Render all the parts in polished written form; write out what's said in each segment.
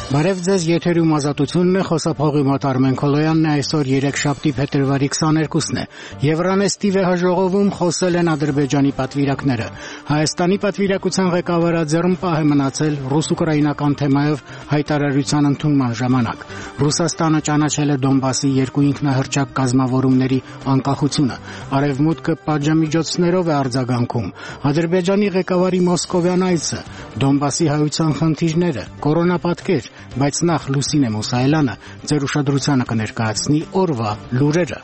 Բարև ձեզ, եթերում ազատությունն է, խոսափողի մոտ Արմեն Քոլոյանն է, այսօր երեքշաբթի փետրվարի 22-ն է։ Եվրանեստիվ է հաջողովում խոսել են Ադրբեջանի պատվիրակները։ Հայաստանի պատվիրակության ղեկավարը ձեռնպահ է մնացել ռուս-ուկրաինական թեմայով հայտարարության ընդունման ժամանակ։ Ռուսաստանը ճանաչել է Դոնբասի երկու ինքնահռչակ կազմավորումների անկախությունը։ Արևմուտքը պատժամիջոցներով է արձագանքում։ Ադրբեջանի ղեկավարի մոսկովյան այցը, Դոնբասի հայության խնդիրները, կորոնապատկեր, բայց նախ Լուսինե Մուսայելյանը ձեր ուշադրությանը կներկայացնի օրվա լուրերը։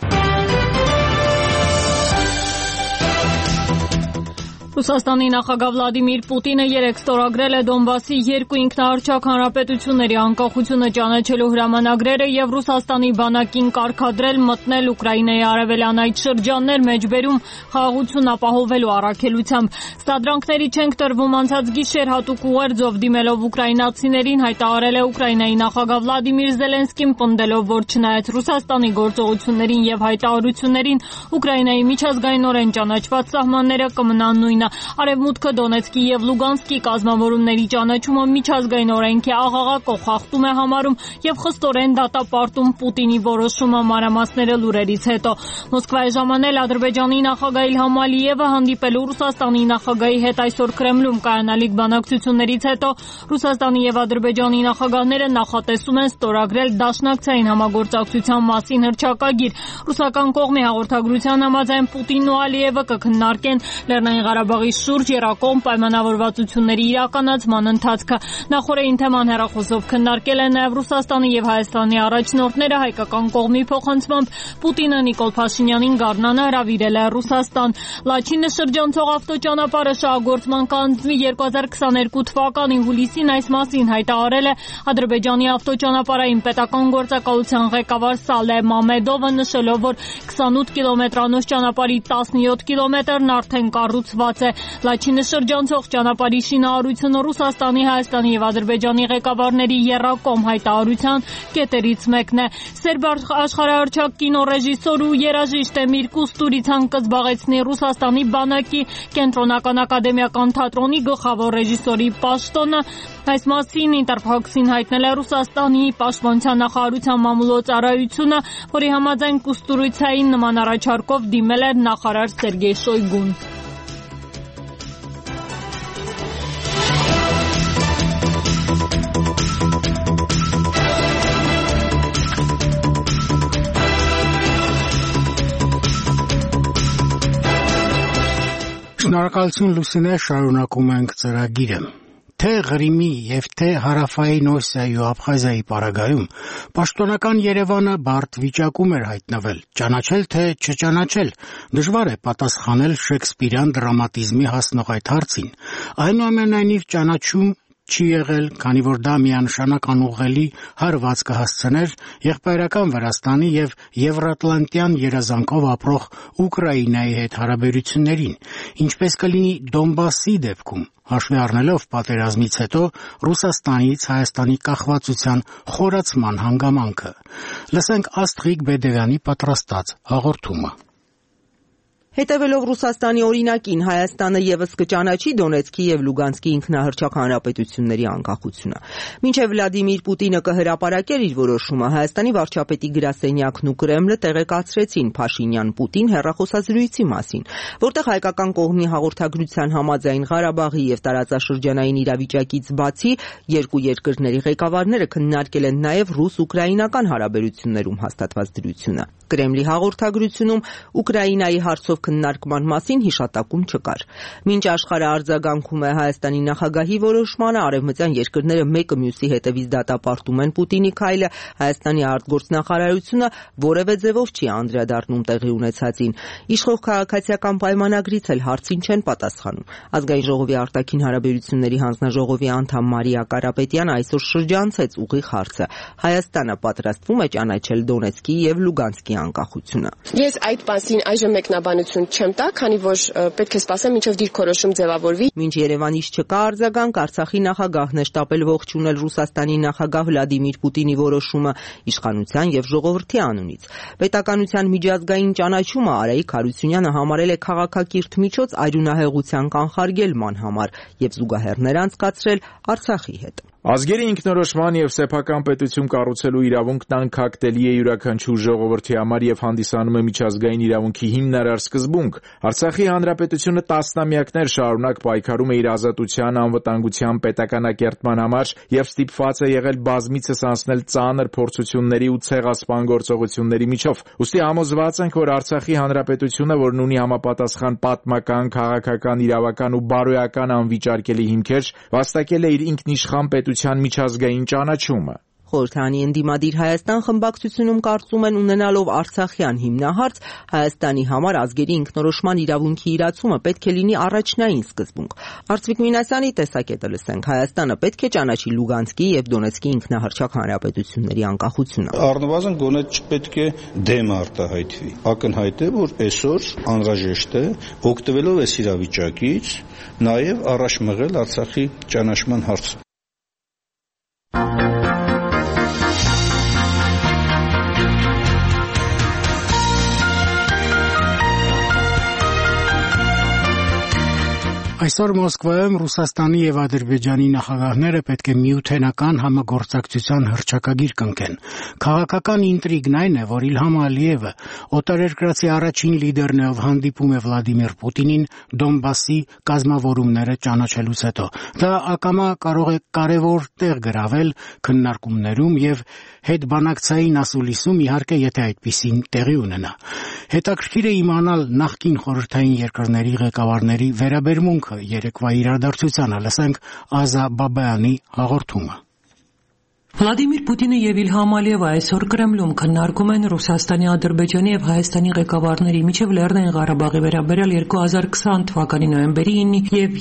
Ռուսաստանի նախագահ Վլադիմիր Պուտինը երեկ ստորագրել է Դոնբասի երկու ինքնահռչակ հանրապետությունների անկախությունը ճանաչելու հրամանագրերը եւ Ռուսաստանի բանակին կարգադրել մտնել Ուկրաինայի արևելյան այդ շրջաններ մեջբերում խաղաղություն ապահովելու առաքելությամբ։ Ստադրանքների չենք տրվում անցած գիշեր հատուկ ուղերձով դիմելով ուկրաինացիներին հայտարարել է Ուկրաինայի նախագահ Վլադիմիր Զելենսկին, պնդելով, որ չնայած Ռուսաստանի գործողություններին եւ հայտարարություններին Ուկրաինայի միջազգայինորեն ճանաչված սահմանները կմնան նույն։ Արևմուտքը Դոնեցկի եւ Լուգանսկի կազմավորումների ճանաչումը միջազգային օրենքի աղաղակող խախտում է համարում եւ խստորեն դատապարտում Պուտինի որոշումը մանրամասները լուրերից հետո։ Մոսկվայի ժամանել Ադրբեջանի նախագահ Իլհամ Ալիևը հանդիպելու Ռուսաստանի նախագահի հետ այսօր Կրեմլում կայանալիք բանակցություններից հետո Ռուսաստանի եւ Ադրբեջանի նախագահները նախատեսում են ստորագրել դաշնակցային համագործակցության մասին հռչակագիր։ Ռուսական կողմի հաղորդագրության համաձայն Պուտինն ու Ալիևը կքննարկեն Լեռնային Ղարաբաղի շուրջ երակողմ պայմանավորվածությունների իրականացման ընթացքը։ Նախորդին թեման հեռախոսով քննարկել են նաև Ռուսաստանի եւ Հայաստանի առաջնորդները հայկական կողմի փոխանցմամբ Պուտինը Նիկոլ Փաշինյանին գարնանը հրավիրել է Ռուսաստան։ Լաչինը շրջանցող ավտոճանապարհը շահագործման կանցնի 2022 թվականի հուլիսին այս մասին հայտարարել է Ադրբեջանի ավտոճանապարհային պետական գործակալության ղեկավար Սալե Մամեդովը, նշելով, որ 28 կիլոմետրանոց ճանապարհի 17 կիլոմետրն արդեն կառուցված է։ Լաչինը շրջանցող ճանապարհի շինարարությունը Ռուսաստանի, Հայաստանի եւ Ադրբեջանի ղեկավարների եռակողմ հայտարարության կետերից մեկն է։ Սերբ աշխարհահռչակ կինոռեժիսոր ու երաժիշտ Էմիր Կուստուրիցան կզբաղեցնի Ռուսաստանի բանակի կենտրոնական ակադեմիական թատրոնի գլխավոր ռեժիսորի պաշտոնը։ Այս մասին Ինտերփաքսին հայտնել է Ռուսաստանի պաշտպանության նախարարության մամուլոցարայությունը, որի համաձայն Կուստուրիցային նման առաջարկով դիմել է նախարար Սերգեյ Շոյգուն։ Շնորհակալություն Լուսինե, շարունակում ենք ծրագիրը։ Թե Ղրիմի եւ թե Հարավային Օսիայի ու Աբխազիայի պարագայում պաշտոնական Երևանը բարդ վիճակում էր հայտնվել, ճանաչել թե չճանաչել, դժվար է պատասխանել շեքսպիրյան դրամատիզմի հասնող այդ հարցին։ Այնուամենայնիվ ճանաչում չի եղել, քանի որ դա միանշանակ անուղղելի հարված կհասցներ եղբայրական Վրաստանի եւ Եվրատլանտյան երազանքով ապրող Ուկրաինայի հետ հարաբերություններին, ինչպես կլինի Դոնբասի դեպքում, հաշվի առնելով պատերազմից հետո Ռուսաստանից Հայաստանի կախվածության խորացման հանգամանքը։ Լսենք Աստղիկ Բեդևյանի պատրաստած հաղորդումը։ Հետևելով Ռուսաստանի օրինակին, Հայաստանը ևս կճանաչի Դոնեցկի եւ Լուգանսկի ինքնահռչակ հանրապետությունների անկախությունը։ Մինչև Վլադիմիր Պուտինը կհրապարակեր իր որոշումը, Հայաստանի վարչապետի գրասենյակն ու Կրեմլը տեղեկացրեցին Փաշինյան-Պուտին հեռախոսազրույցի մասին, որտեղ հայկական կողմի հաղորդագրության համաձայն Ղարաբաղի եւ տարածաշրջանային իրավիճակից բացի երկու երկրների ղեկավարները քննարկել են նաեւ ռուս-ուկրաինական հարաբերություններում հաստատված դրությունը։ Կրեմլի հաղորդագրությունում Ուկրաինայի հարցով քննարկման մասին հիշատակում չկար։ Մինչ աշխարհը արձագանքում է Հայաստանի նախագահի որոշմանը, արևմտյան երկրները մեկը մյուսի հետևից դատապարտում են Պուտինի քայլը, Հայաստանի արտգործնախարարությունը որևէ ձևով չի անդրադառնում տեղի ունեցածին։ Իշխող քաղաքացիական պայմանագրից էլ հարցին չեն պատասխանում։ Ազգային ժողովի արտաքին հարաբերությունների հանձնաժողովի անդամ Մարիա Կարապետյանը այսօր շրջանցեց ուղիղ հարցը։ Հայաստանը պատրաստվում է ճանաչել Դոնեցկի եւ Լուգանսկի անկախությունը։ Ես այդ մասին այժմ մեկնաբանություն տեղեկատվություն չեմ տա, քանի որ պետք է սպասեմ մինչև դիրքորոշում ձևավորվի։ Մինչ Երևանից չկա արձագանք, Արցախի նախագահն է շտապել ողջունել Ռուսաստանի նախագահ Վլադիմիր Պուտինի որոշումը իշխանության եւ ժողովրդի անունից։ Պետականության միջազգային ճանաչումը Արայիկ Հարությունյանը համարել է քաղաքակիրթ միջոց արյունահեղության կանխարգելման համար եւ զուգահեռներ անցկացրել Արցախի հետ։ Ազգերի ինքնորոշման եւ սեփական պետություն կառուցելու իրավունքն անկախտելի է յուրաքանչյուր ժողովրդի համար եւ հանդիսանում է միջազգային իրավունքի հիմնարար սկզբունք։ Արցախի հանրապետությունը տասնամյակներ շարունակ պայքարում է իր ազատության, անվտանգության, պետականակերտման համար եւ ստիպված է եղել բազմիցս անցնել ծանր փորձությունների ու ցեղասպան գործողությունների միջով։ Ուստի համոզված ենք, որ Արցախի հանրապետությունը, որն ունի համապատասխան պատմական, քաղաքական, իրավական ու բարոյական անվիճարկելի հիմքեր, վաստակել է իր ինքնիշխան միջազգային ճանաչումը։ Խորհրդանի ընդդիմադիր Հայաստան խմբակցությունում կարծում են, ունենալով Արցախյան հիմնահարց, Հայաստանի համար ազգերի ինքնորոշման իրավունքի իրացումը պետք է լինի առաջնային սկզբունք։ Արծվիկ Մինասյանի տեսակետը լսենք. Հայաստանը պետք է ճանաչի Լուգանսկի եւ Դոնեցկի ինքնահռչակ հանրապետությունների անկախությունը։ Առնվազն գոնե չպետք է դեմ արտահայտվի։ Ակնհայտ է, որ այսօր անհրաժեշտ է օգտվելով այս իրավիճակից նաեւ առաջ մղել Արցախի ճանաչման հարցը։ Այսօր Մոսկվայում Ռուսաստանի եւ Ադրբեջանի նախագահները պետք է միութենական համագործակցության հռչակագիր կնքեն։ Քաղաքական ինտրիգն այն է, որ Իլհամ Ալիևը օտարերկրացի առաջին լիդերն է, ով հանդիպում է Վլադիմիր Պուտինին Դոնբասի կազմավորումները ճանաչելուց հետո։ Դա ակամա կարող է կարևոր տեղ գրավել քննարկումներում եւ հետբանակցային ասուլիսում, իհարկե, եթե այդպիսին տեղի ունենա։ Հետաքրքիր է իմանալ նախկին խորհրդային երկրների ղեկավարների վերաբերմունքը երեկվա իրադարձությանը, լսենք Ազա Բաբայանի հաղորդումը։ Վլադիմիր Պուտինը եւ Իլհամ Ալիևը այսօր Կրեմլում քննարկում են Ռուսաստանի, Ադրբեջանի եւ Հայաստանի ղեկավարների միջև Լեռնային Ղարաբաղի վերաբերյալ 2020 թվականի նոյեմբերի 9-ի եւ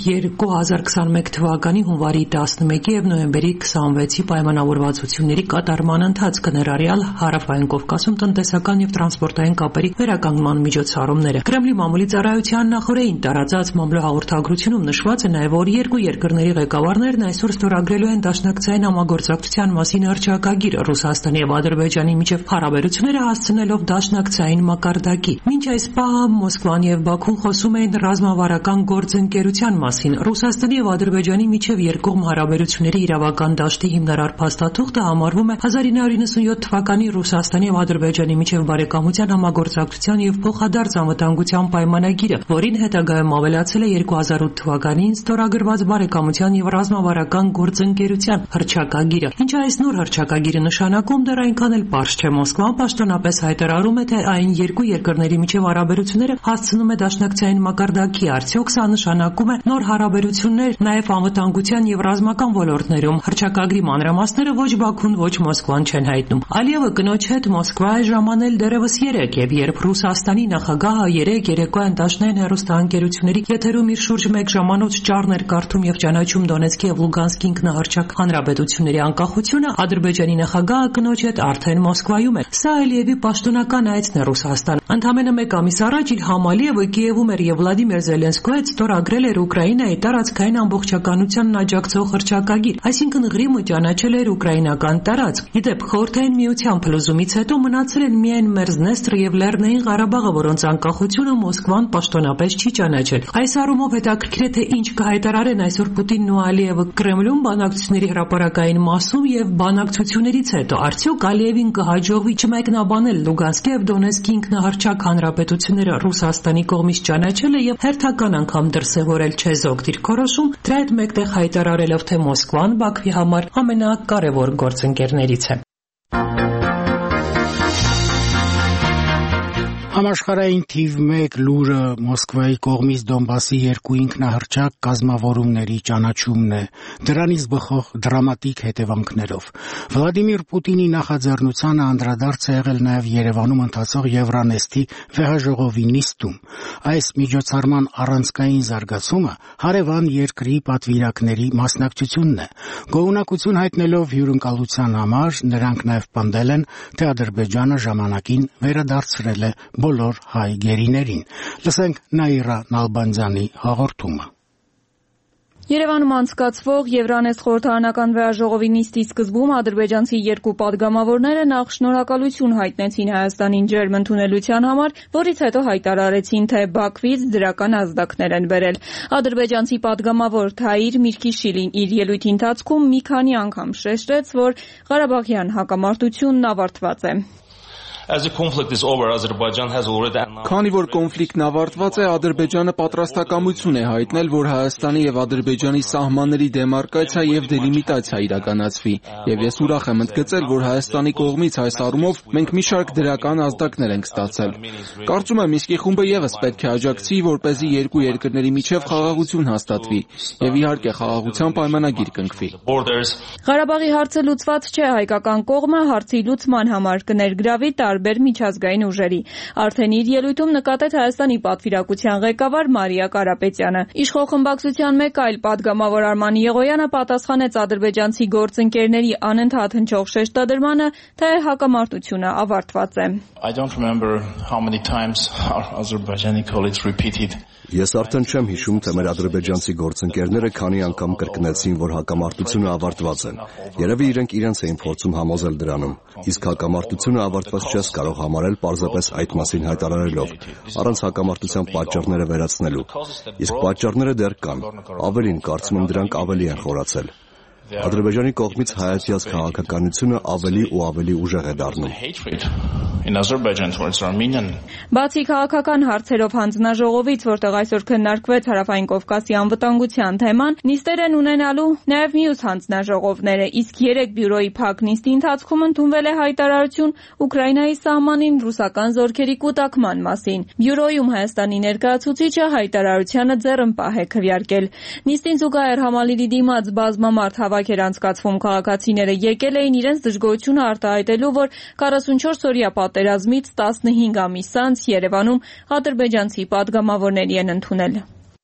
2021 թվականի հունվարի 11-ի եւ նոյեմբերի 26-ի պայմանավորվածությունների կատարման ընթացքը, ներառյալ Հարավային Կովկասում տնտեսական եւ տրանսպորտային կապերի վերականգնման միջոցառումները։ Կրեմլի մամուլի ծառայության նախորդին տարածած մամլո հաղորդագրությունում նշված է նաեւ, որ երկու երկրների ղեկավարներն այսօր ստորագրելու են դաշնակցային համագործակցության մասին հռչակագիր Ռուսաստանի եւ Ադրբեջանի միջև հարաբերությունները հասցնելով դաշնակցային մակարդակի։ Մինչ այս պահը Մոսկվան եւ Բաքուն խոսում էին ռազմավարական գործընկերության մասին։ Ռուսաստանի եւ Ադրբեջանի միջև երկկողմ հարաբերությունների իրավական դաշտի հիմնարար փաստաթուղթը համարվում է 1997 թվականի Ռուսաստանի եւ Ադրբեջանի միջև բարեկամության համագործակցության եւ փոխադարձ անվտանգության պայմանագիրը, որին հետագայում ավելացել է 2008 թվականին ստորագրված բարեկամության եւ ռազմավարական գործընկերության հռչակագիրը։ Ինչ այս նոր հռչակագիրը նշանակում, դեռ այնքան էլ պարզ չէ։ Մոսկվան պաշտոնապես հայտարարում է, թե այն երկու երկրների միջև հարաբերությունները հասցնում է դաշնակցային մակարդակի։ Արդյոք սա նշանակում է նոր հարաբերություններ նաև անվտանգության եւ ռազմական ոլորտներում։ Հռչակագրի մանրամասները ոչ Բաքուն, ոչ Մոսկվան չեն հայտնում։ Ալիևը կնոջ հետ Մոսկվա է ժամանել դեռևս 3 եւ երբ Ռուսաստանի նախագահը երեկոյան դաշնային հեռուստաընկերությունների եթերում իր շուրջ 1 ժամանոց ճառներ կարդում եւ ճանաչում Դոնեցկի եւ Լուգանսկի ինքնահռչակ հանրապետությունների անկախությունը, Ադրբեջանի նախագահը կնոջ հետ արդեն Մոսկվայում է։ Սա Ալիևի պաշտոնական այցն է Ռուսաստան։ Ընդամենը 1 ամիս առաջ Իլհամ Ալիևը Կիևում էր եւ Վլադիմիր Զելենսկու հետ ստորագրել էր Ուկրաինայի տարածքային ամբողջականությանն աջակցող հռչակագիր, այսինքն Ղրիմը ճանաչել էր ուկրաինական տարածք։ Իդեպ խորհրդային միության փլուզումից հետո մնացել են միայն Մերզնեստրը եւ Լեռնային Ղարաբաղը, որոնց անկախությունը Մոսկվան պաշտոնապես չի ճանաչել։ Այս առումով հետաքրքիր է, թե ինչ կհայտարարեն այսօր Պուտինն ու Ալիևը Կրեմլում բանակցությունների հրապարակային մասում եւ բանակցություններից հետո արդյոք Ալիևին կհաջողվի չմեկնաբանել Լուգանսկի եւ Դոնեցկի ինքնահռչակ հանրապետությունները Ռուսաստանի կողմից ճանաչելը եւ հերթական անգամ դրսեւորել չեզոք դիրքորոշում, դրա հետ մեկտեղ հայտարարելով, թե Մոսկվան Բաքվի համար ամենակարևոր գործընկերներից է։ Համաշխարհային թիվ 1 լուրը Մոսկվայի կողմից Դոնբասի երկու ինքնահռչակ կազմավորումների ճանաչումն է, դրանից բխող դրամատիկ հետևանքներով։ Վլադիմիր Պուտինի նախաձեռնությանը անդրադարձ է եղել նաև Երևանում ընթացող Եվրանեստի վեհաժողովի նիստում։ Այս միջոցառման առանցքային զարգացումը հարևան երկրի պատվիրակների մասնակցությունն է։ Գոհունակություն հայտնելով հյուրընկալության համար նրանք նաև պնդել են, թե Ադրբեջանը ժամանակին վերադարձրել է բոլոր հայ գերիներին։ Լսենք Նաիրա Նալբանդյանի հաղորդումը։ Երևանում անցկացվող Եվրանես խորհրդարանական վեաժողովի նիստի սկզբում ադրբեջանցի երկու պատգամավորները նախ շնորհակալություն հայտնեցին Հայաստանին ջերմ ընդունելության համար, որից հետո հայտարարեցին, թե Բաքվից դրական ազդակներ են բերել։ Ադրբեջանցի պատգամավոր Թայիր Միրքիշիլին իր ելույթի ընթացքում մի քանի անգամ շեշտեց, որ Ղարաբաղյան հակամարտությունն ավարտված է։ Քանի որ կոնֆլիկտն ավարտված է, Ադրբեջանը պատրաստակամություն է հայտնել, որ Հայաստանի եւ Ադրբեջանի սահմանների դեմարկացիա եւ դելիմիտացիա իրականացվի, եւ ես ուրախ եմ ընդգծել, որ Հայաստանի կողմից այս առումով մենք մի շարք դրական ազդակներ ենք ստացել։ Կարծում եմ Մինսկի խումբը եւս պետք է աջակցի, որպեսզի երկու երկրների միջև խաղաղություն հաստատվի եւ իհարկե խաղաղության պայմանագիր կնքվի։ Ղարաբաղի հարցը լուծված չէ, հայկական կողմը հարցի լուծման համար կներգրավի տարբեր միջազգային ուժերի։ Արդեն իր ելույթում նկատեց Հայաստանի պատվիրակության ղեկավար Մարիա Կարապետյանը։ Իշխող խմբակցության մեկ այլ պատգամավոր Արման Եղոյանը պատասխանեց ադրբեջանցի գործընկերների անընդհատ հնչող շեշտադրմանը, թե հակամարտությունը ավարտված է։ Ես արդեն չեմ հիշում, թե մեր ադրբեջանցի գործընկերները քանի անգամ կրկնեցին, որ հակամարտությունը ավարտված է։ Երևի իրենք իրենց էին փորձում համոզել դրանում։ Իսկ հակամարտությունը ավարտված չես կարող համարել պարզապես այդ մասին հայտարարելով, առանց հակամարտության պատճառները վերացնելու։ Իսկ պատճառները դեռ կան։ Ավելին, կարծում եմ դրանք ավելի են խորացել։ Ադրբեջանի կողմից հայացյալ քաղաքականությունը ավելի ու ավելի ուժեղ է դառնում։ Բացի քաղաքական հարցերով հանձնաժողովից, որտեղ այսօր քննարկվեց Հարավային Կովկասի անվտանգության թեման, նիստեր են ունենալու նաև մյուս հանձնաժողովները, իսկ 3 բյուրոյի փակ նիստի ընթացքում ընդունվել է հայտարարություն Ուկրաինայի սահմանին ռուսական զորքերի կուտակման մասին։ Բյուրոյում Հայաստանի ներկայացուցիչը հայտարարությանը ձեռնպահ է քվեարկել։ Նիստին զուգահեռ համալիրի դիմաց բազմամարդ հավաք էր անցկացվում, քաղաքացիները եկել էին իրենց դժգոհությունը արտահայտելու, որ 44-օրյա պատերազմից 15 ամիս անց Երևանում ադրբեջանցի պատգամավորների են ընդունել։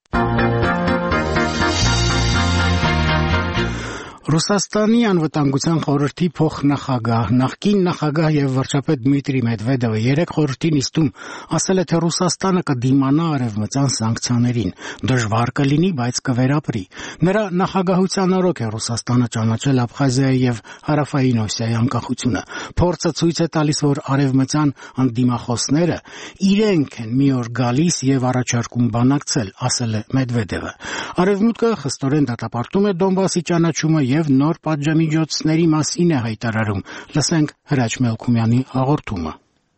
Ռուսաստանի անվտանգության խորհրդի փոխնախագահ, նախկին նախագահ եւ վարչապետ Դմիտրի Մեդվեդևը երեք խորհրդի նիստում ասել է, թե Ռուսաստանը կդիմանա արևմտյան սանկցիաներին, դժվար կլինի, բայց կվերապրի։ Նրա նախագահության օրոք է Ռուսաստանը ճանաչել Աբխազիայի եւ Հարավային Օսիայի անկախությունը։ Փորձը ցույց է տալիս, որ արևմտյան անդիմախոսները իրենք են մի օր գալիս եւ առաջարկում բանակցել, ասել է Մեդվեդևը։ Արևմուտքը խստորեն դատապարտում է Դոնբասի ճանաչումը եւ նոր պատժամիջոցների մասին է հայտարարում։ Լսենք Հրաչ Մելքումյանի հաղորդումը։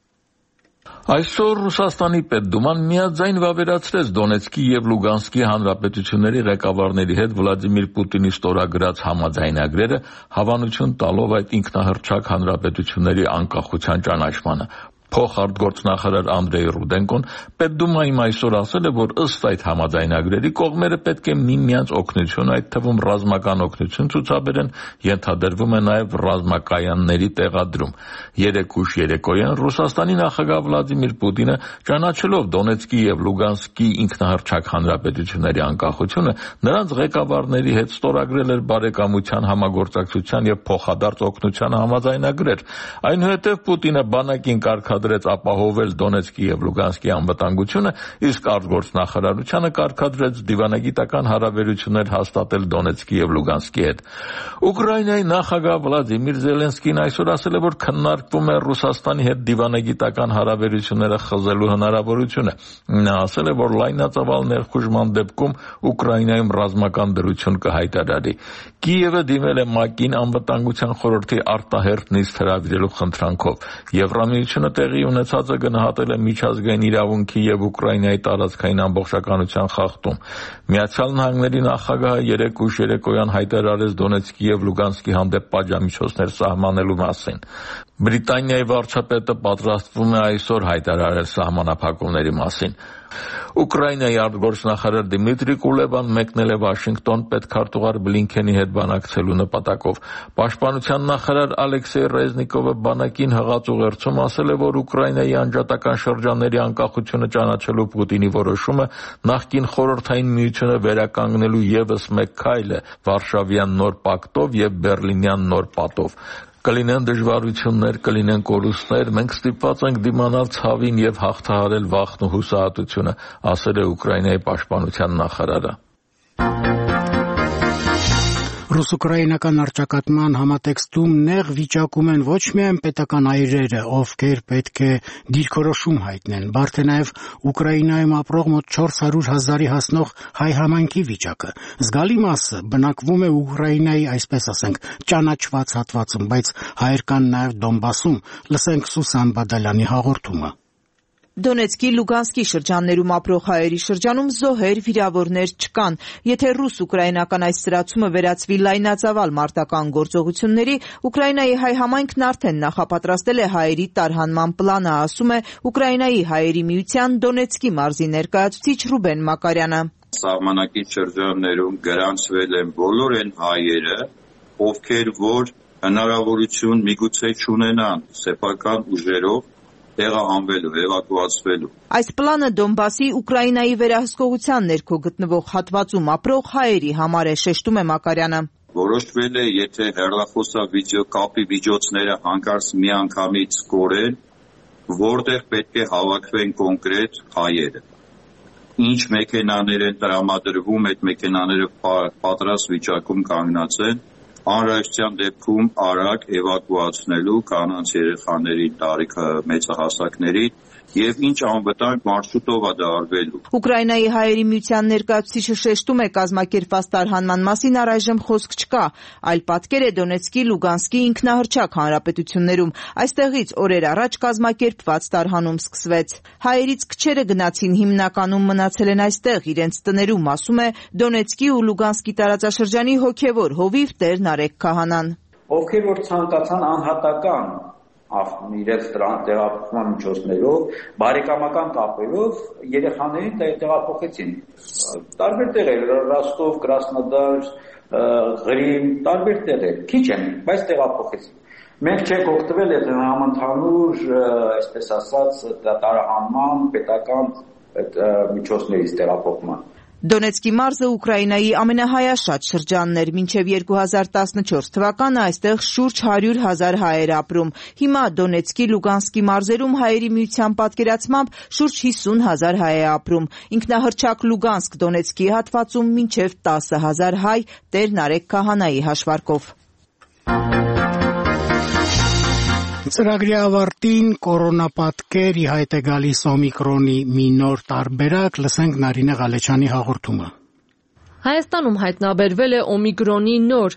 Այսօր Ռուսաստանի Պետդուման միաձայն վավերացրեց Դոնեցկի եւ Լուգանսկի հանրապետությունների ղեկավարների հետ Վլադիմիր Պուտինի ստորագրած համաձայնագրերը, հավանություն տալով այդ ինքնահռչակ հանրապետությունների անկախության ճանաչմանը։ Փոխարտգործնախարար Անդրեյ Ռուդենկոն Պետդումայում այսօր ասել է, որ ըստ այդ համաձայնագրերի կողմերը պետք է միմյանց օգնություն, այդ թվում ռազմական օգնություն ցուցաբերեն, ենթադրվում է նաև ռազմակայանների տեղադրում։ Երեկ ուշ երեկոյան Ռուսաստանի նախագահ Վլադիմիր Պուտինը, ճանաչելով Դոնեցկի եւ Լուգանսկի ինքնահռչակ հանրապետությունների անկախությունը, նրանց ղեկավարների հետ ստորագրել էր բարեկամության, համագործակցության եւ փոխադարձ օգնության համաձայնագրեր։ Այնուհետև Պուտինը բանակին կարգադրեց ապահովել Դոնեցկի եւ Լուգանսկի անվտանգությունը, իսկ արտգործնախարարությանը կարգադրեց դիվանագիտական հարաբերություններ հաստատել Դոնեցկի եւ Լուգանսկի հետ։ Ուկրաինայի նախագահ Վլադիմիր Զելենսկին այսօր ասել է, որ քննարկվում է Ռուսաստանի հետ դիվանագիտական հարաբերությունները խզելու հնարավորությունը։ Նա ասել է, որ լայնածավալ ներխուժման դեպքում Ուկրաինայում ռազմական դրություն կհայտարարի։ Կիևը դիմել է ՄԱԿ-ին անվտանգության խորհրդի արտահերթ նիստ հրավիրելու խնդրանքով։ Եվրամիությունը տեղի ունեցածը գնահատել է միջազգային իրավունքի եւ Ուկրաինայի տարածքային ամբողջականության խախտում։ Միացյալ Նահանգների նախագահը երեկ ուշ երեկոյան հայտարարեց Դոնեցկի եւ Լուգանսկի հանդեպ պատժամիջոցներ սահմանելու մասին։ Բրիտանիայի վարչապետը պատրաստվում է այսօր հայտարարել սահմանափակումների մասին։ Ուկրաինայի արտգործնախարար Դմիտրի Կուլեբան մեկնել է Վաշինգտոն պետքարտուղար Բլինքենի հետ բանակցելու նպատակով։ Պաշտպանության նախարար Ալեքսեյ Ռեզնիկովը բանակին հղած ուղերձում ասել է, որ Ուկրաինայի անջատական շրջանների անկախությունը ճանաչելու Պուտինի որոշումը նախկին խորհրդային միությունը վերականգնելու եւս մեկ քայլ է Վարշավյան նոր պակտով եւ Բերլինյան նոր պատով։ կլինեն դժվարություններ, կլինեն կորուստներ, մենք ստիպված ենք դիմանալ ցավին եւ հաղթահարել վախն ու հուսահատությունը, ասել է Ուկրաինայի պաշտպանության նախարարը։ Ռուս-ուկրաինական առճակատման համատեքստում նեղ վիճակում են ոչ միայն պետական այրերը, ովքեր պետք է դիրքորոշում հայտնեն, բարդ է նաև Ուկրաինայում ապրող մոտ 400,000-ի հասնող հայ համայնքի վիճակը։ Զգալի մասը բնակվում է Ուկրաինայի, այսպես ասենք, ճանաչված հատվածում, բայց հայեր կան նաև Դոնբասում։ Լսենք Սուսան Բադալյանի հաղորդումը։ Դոնեցկի, Լուգանսկի շրջաններում ապրող հայերի շրջանում զոհեր, վիրավորներ չկան։ Եթե ռուս-ուկրաինական այս սրացումը վերածվի լայնածավալ մարտական գործողությունների, Ուկրաինայի հայ համայնքն արդեն նախապատրաստել է հայերի տարհանման պլանը, ասում է Ուկրաինայի հայերի միության Դոնեցկի մարզի ներկայացուցիչ Ռուբեն Մակարյանը։ Սահմանակից շրջաններում գրանցվել են բոլոր այն հայերը, ովքեր որ հնարավորություն միգուցե չունենան սեփական ուժերով տեղահանվելու, էվակուացվելու։ Այս պլանը Դոնբասի Ուկրաինայի վերահսկողության ներքո գտնվող հատվածում ապրող հայերի համար է, շեշտում է Մակարյանը։ Որոշվել է, եթե հեռախոսավիդեոկապի միջոցները հանկարծ միանգամից կորեն, որտեղ պետք է հավաքվեն կոնկրետ հայերը։ Ինչ մեքենաներ են տրամադրվում, այդ մեքենաները պատրաստ վիճակում կանգնած են, անհրաժեշտության դեպքում արագ էվակուացնելու կանանց երեխաների, տարիքը մեծահասակների եւ ինչ անվտանգ մարշրուտով է դա արվելու։ Ուկրաինայի հայերի միության ներկայացուցիչը շեշտում է, կազմակերպված տարհանման մասին առայժմ խոսք չկա, այլ պատկեր է Դոնեցկի, Լուգանսկի ինքնահռչակ հանրապետություններում։ Այստեղից օրեր առաջ կազմակերպված տարհանում սկսվեց։ Հայերից քչերը գնացին, հիմնականում մնացել են այստեղ իրենց տներում, ասում է Դոնեցկի ու Լուգանսկի տարածաշրջանի հոգևոր հովիվ Տեր Նարեկ Քահանան։ Ովքեր որ ցանկացան անհատական իրենց տեղափոխման միջոցներով, բարեկամական կապերով երեխաներին տեղափոխեցին։ Տարբեր տեղեր, Ռոստով, Կրասնոդար, Ղրիմ, տարբեր տեղեր, քիչ են, բայց տեղափոխեցին։ Մենք չենք օգտվել այդ համընդհանուր, այսպես ասած, տարահանման պետական միջոցներից տեղափոխման։ Դոնեցկի մարզը Ուկրաինայի ամենահայաշատ շրջանն էր, մինչև 2014 թվականը այստեղ շուրջ 100,000 հայեր ապրում։ Հիմա Դոնեցկի, Լուգանսկի մարզերում հայերի միության պատկերացմամբ շուրջ 50,000 հայ է ապրում։ Ինքնահռչակ Լուգանսկ Դոնեցկի հատվածում մինչև 10,000 հայ Տեր Նարեկ Քահանայի հաշվարկով։ Ծրագրի ավարտին կորոնապատկեր ի հայտ է գալիս օմիկրոնի մի նոր տարբերակ, լսենք Նարինե Ղալեչյանի հաղորդումը։ Հայաստանում հայտնաբերվել է օմիկրոնի նոր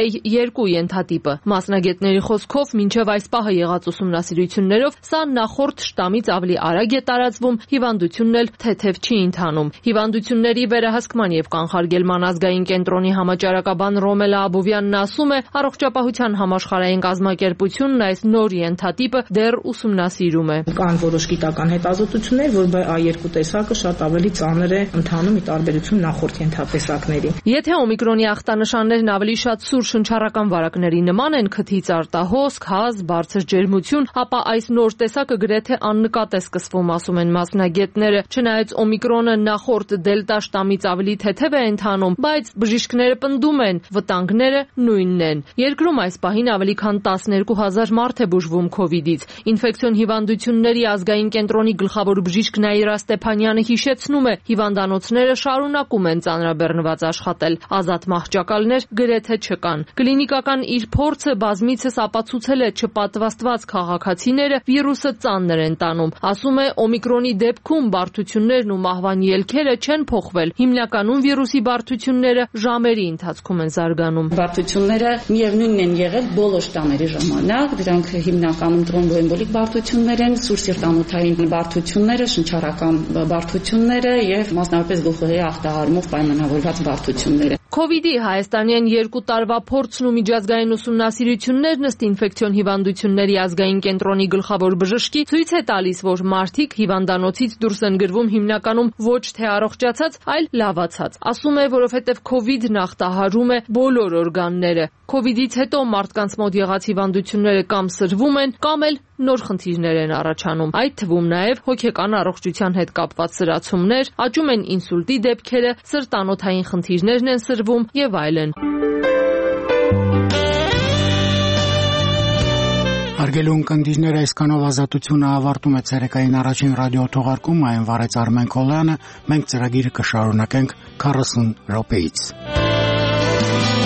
BA2 ենթատիպը։ Մասնագետների խոսքով մինչև այս պահը եղած ուսումնասիրություններով սա նախորդ շտամից ավելի արագ է տարածվում, հիվանդությունն էլ թեթև չի ընթանում։ Հիվանդությունների վերահսկման եւ կանխարգելման ազգային կենտրոնի համաճարակաբան Ռոմելա Աբովյանն ասում է, առողջապահության համաշխարհային կազմակերպությունն այս նոր ենթատիպը դեռ ուսումնասիրում է։ Կան որոշ գիտական հետազոտություններ, որ A2 տեսակը շատ ավելի ծանր է ընթանում ի տարբերություն նախորդ ենթատեսակների։ Եթե օմիկրոնի ախտանշաններն ավելի շատ սուր շնչառական վարակների նման են, քթից արտահոսք, հազ, բարձր ջերմություն, ապա այս նոր տեսակը գրեթե աննկատ է սկսվում, ասում են մասնագետները։ Չնայած օմիկրոնը նախորդ դելտա շտամից ավելի թեթև է ընթանում, բայց բժիշկները պնդում են, վտանգները նույնն են։ Երկրում այս պահին ավելի քան 12,000 մարդ է բուժվում COVID-ից։ Ինֆեկցիոն հիվանդությունների ազգային կենտրոնի գլխավոր բժիշկ Նաիրա Ստեփանյանը հիշեցնում է, հիվանդանոցները շարունակում են ծանրաբեռնված աշխատել, ազատ մահճակալներ գրեթե չկան։ Կլինիկական իր փորձը բազմիցս ապացուցել է չպատվաստված քաղաքացիները վիրուսը ծանր են տանում։ Ասում է, օմիկրոնի դեպքում բարդություններն ու մահվան ելքերը չեն փոխվել։ Հիմնականում վիրուսի բարդությունները ժամերի ընթացքում են զարգանում։ Բարդությունները միևնույնն են եղել բոլոր շտամերի ժամանակ, դրանք հիմնականում տրոմբոեմբոլիկ բարդություններ են, սուրսիրտանոթային բարդությունները, շնչառական բարդությունները եւ մասնավորապես գլխուղեղի ախտահարումով պայմանավորված բարդությունները։ COVID-ի հայաստանյան 2 տարվա փորձն ու միջազգային ուսումնասիրություններն ըստ ինֆեկցիոն հիվանդությունների ազգային կենտրոնի գլխավոր բժշկի ցույց է տալիս, որ մարդիկ հիվանդանոցից դուրս են գրվում հիմնականում ոչ թե առողջացած, այլ լավացած։ Ասում է, որովհետև COVID-ն ախտահարում է բոլոր օրգանները։ COVID-ից հետո մարդկանց մոտ եղած հիվանդությունները կամ սրվում են, կամ էլ նոր խնդիրներ են առաջանում։ Այդ թվում նաև հոգեկան առողջության հետ կապված սրացումներ, աճում են ինսուլտի դեպքերը, սրտանոթային խնդիրներն են սրվում եւ այլն։ Հարգելի ունկնդիրներ, այսքանով ազատությունը ավարտում է ցերեկային առաջին ռադիո թողարկումը, այն վարեց Արմեն Քոլյանը, մենք ծրագիրը կշարունակենք 40 րոպեից։